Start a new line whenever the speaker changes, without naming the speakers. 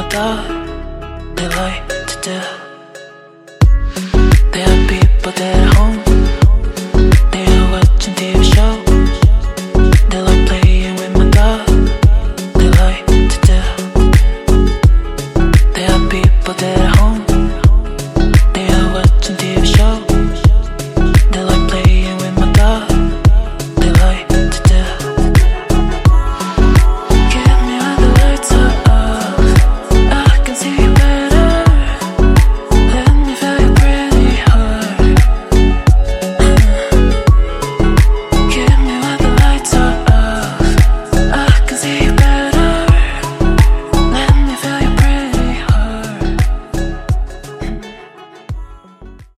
thought they like to do. There are people that home